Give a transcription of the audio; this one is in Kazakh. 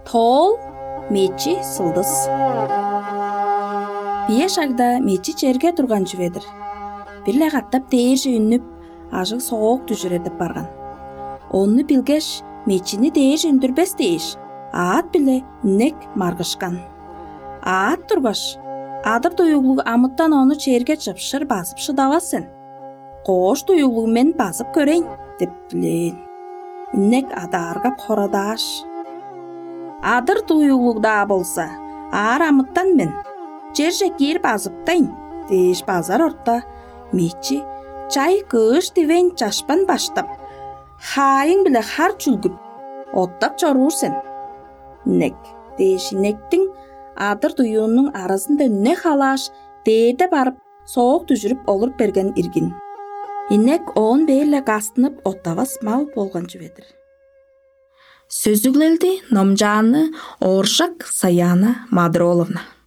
Тол мечи сылдыз. Бие шагда мечи жерге турган жүбедир. Бирле каттап дээрже үннүп, ажык соок түшүредип барган. Онну билгеш, мечини дээрже үндүрбес дейиш. Аат биле иннек маргышкан. Аат тургаш, адыр туюлуг амыттан ону черге чыпшыр басып шыдабасын. Кош туюлуг мен басып көрейин, деп билейин. Иннек адаргап хорадаш. Адыр туюлугда болса, ар амыттан мен жерже кир басыптайын, дейиш базар орта. Мечи чай кыш дивен чашпан баштап, хайың биле хар чүлгүп, оттап чорурсен. Иннек, дейиш иннектин адыр туюунун арасында үнне халаш, дээрде барып, соок түшүрүп олур берген иргин. Иннек он бейле гастынып оттабас мал болгон жүбедир. Сөзүглелди Номжаны Оршак Саяна Мадроловна.